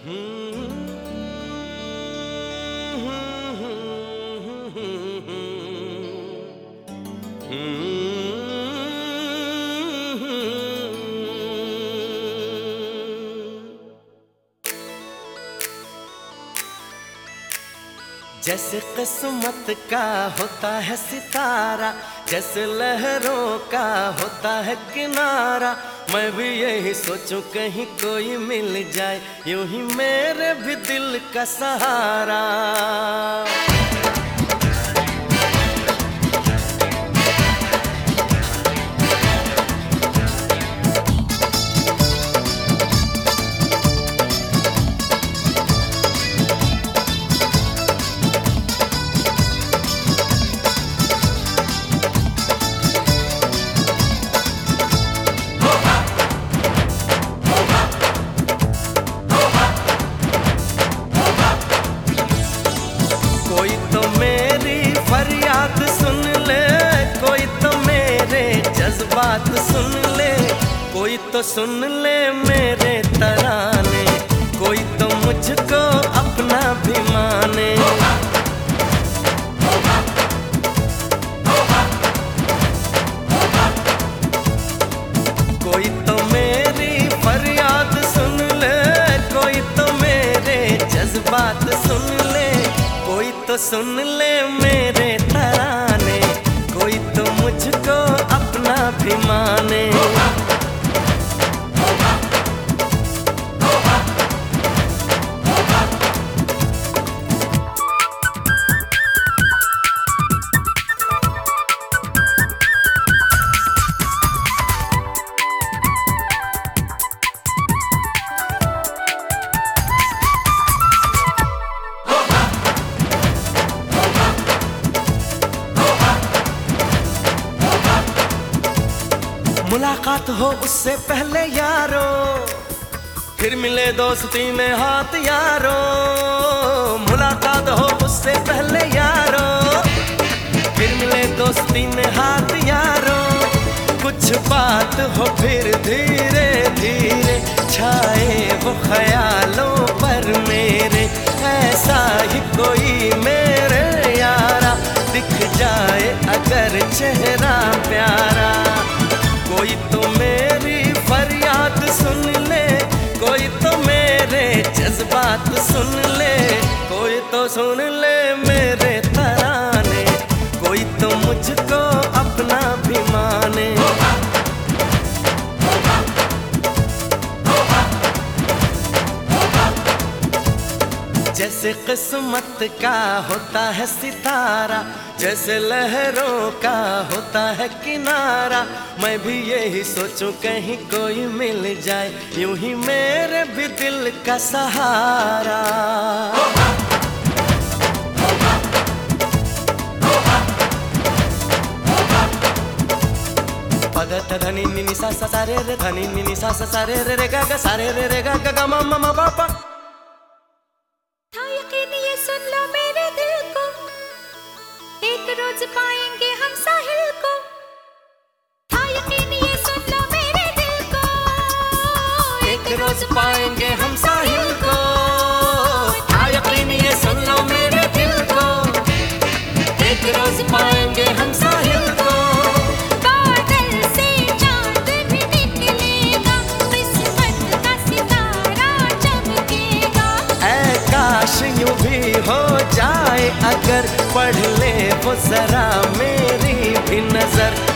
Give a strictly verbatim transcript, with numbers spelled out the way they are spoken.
जैसे किस्मत का होता है सितारा, जैसे लहरों का होता है किनारा, मैं भी यही सोचूं कहीं कोई मिल जाए, यूं ही मेरे भी दिल का सहारा। कोई तो मेरी फरियाद सुन ले, कोई तो मेरे जज्बात सुन ले, कोई तो सुन ले मेरे तराने, कोई तो मुझको अपना भी माने। कोई तो मेरी फरियाद सुन ले, कोई तो मेरे जज्बात सुन ले, कोई तो सुन ले मेरे तराने, कोई तो मुझको अपना भी माने। मुलाकात हो उससे पहले यारो, फिर मिले दोस्ती में हाथ यारो। मुलाकात हो उससे पहले यारो, फिर मिले दोस्ती में हाथ यारो। कुछ बात हो फिर धीरे धीरे छाए वो ख्यालों पर मेरे, ऐसा ही कोई मेरे यारा दिख जाए अगर चेहरा प्यारा। कोई तो मेरी फरियाद सुन ले, कोई तो मेरे जज्बात सुन ले, कोई तो सुन ले मेरे तराने, कोई तो मुझको अपना भी माने। जैसे किस्मत का होता है सितारा, जैसे लहरों का होता है किनारा, मैं भी यही सोचूं कहीं कोई मिल जाए, यूं ही मेरे भी दिल का सहारा। पद धनी नि सा सा सा रे रे, धनी नि सा सा सा रे रे रे गा गा सा रे रे रे गा गा गा मा मा मा पा पा। रोज पाएंगे हम साहिल को, था यकीन ये सुन लो मेरे दिल को, एक रोज पाएंगे हम साहिल को, था यकीन ये सुन लो मेरे दिल को, एक रोज पाएंगे हम साहिल को। बादल से चांद भी निकलेगा, किस्मत का सितारा चमकेगा। ऐ काश यूं भी हो जाए अगर, पढ़ ले वो जरा मेरी भी नजर।